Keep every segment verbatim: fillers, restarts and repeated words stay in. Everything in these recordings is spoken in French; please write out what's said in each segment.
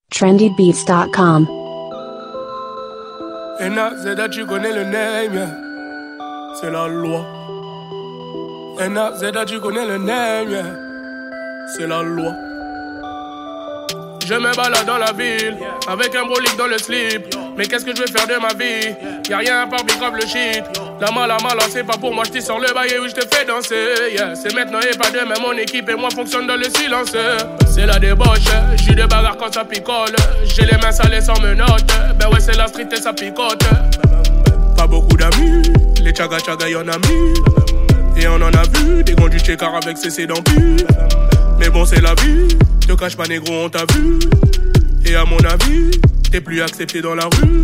trendy beats dot com. Et Zeda, tu connais le name, yeah. C'est la loi. Et Zeda, tu connais le name, yeah. C'est la loi. Je me balade dans la ville, avec un brolic dans le slip. Mais qu'est-ce que je vais faire de ma vie? Y'a rien à part grave le shit. La main, la main, là c'est pas pour moi, j't'ai sur le bail et oui j'te fais danser, yeah. C'est maintenant et pas demain, mon équipe et moi fonctionne dans le silence. C'est la débauche, j'suis de bagarre quand ça picole. J'ai les mains salées sans menottes, ben ouais c'est la street et ça picote. Pas beaucoup d'amis, les tchaga tchaga y'en a mis. Et on en a vu, des gants du tchékar avec C C dans pu. Mais bon c'est la vie, te cache pas négro on t'a vu. Et à mon avis, t'es plus accepté dans la rue.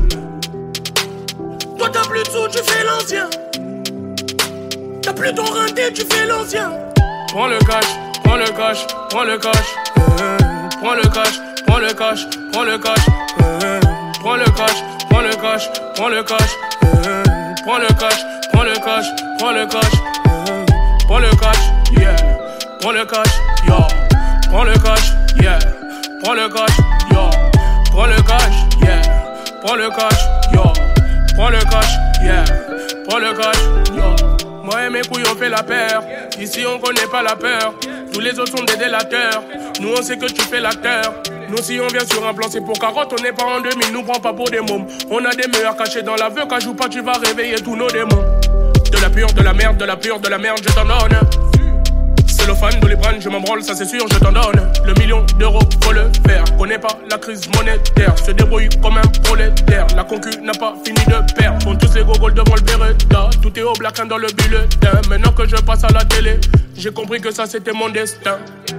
Toi t'as plus de sous, tu fais l'ancien. T'as plus ton renté, tu fais l'ancien. Prends le cash, prends le cash, prends le cash. Euh, prends le cash, prends le cash, prends le cash. Euh, prends le cash, prends le cash, prends le cash. Euh, prends le cash, prends le cash, prends le cash. Euh, prends le cash, yeah. Prends le cash, yo. Prends le cash, yeah. Prends le cash, yo. Prends le cash, yeah. Prends le cash, yo. Prends le cash, yeah. Prends le cash, yo. Moi et mes couilles on fait la paire. Ici on connaît pas la peur. Tous les autres sont des délateurs. Nous on sait que tu fais l'acteur. Nous si on vient sur un plan c'est pour carotte. On n'est pas en demi, nous prend pas pour des mômes. On a des meilleurs cachés dans la veuve. Quand joue pas tu vas réveiller tous nos démons. De la pure, de la merde, de la pure, de la merde je t'en donne. C'est le fan de les branches, je m'en branle, ça c'est sûr, je t'en donne. Le million d'euros, faut le faire. Connais pas la crise monétaire, se débrouille comme un prolétaire. La concu n'a pas fini de perdre. Font tous les gogoles devant le Beretta. Tout est au black dans le bulletin. Maintenant que je passe à la télé, j'ai compris que ça c'était mon destin.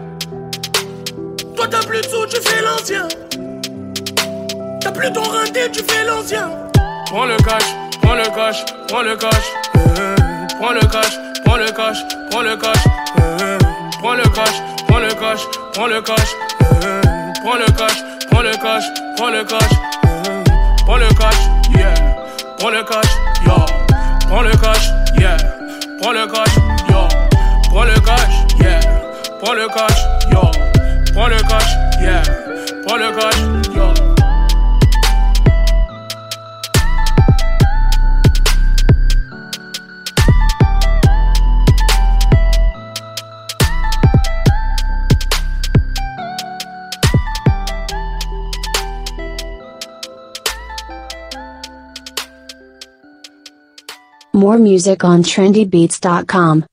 Toi t'as plus de sous, tu fais l'ancien. T'as plus ton renté, tu fais l'ancien. Prends le cash, prends le cash, prends le cash. Euh, prends le cash, prends le cash, prends le cash. Euh, prends le cash, prends le cash, prends le cash. Euh, prends le cash, prends le cash, prends le cash. Euh, prends le cash, yeah. Prends le cash, yo. Prends le cash, yeah. Prends le cash, yo. Prends le cash, yeah. Prends le cash, yo. Prends le cash, yeah. Prends le cash, yo. More music on trendy beats dot com.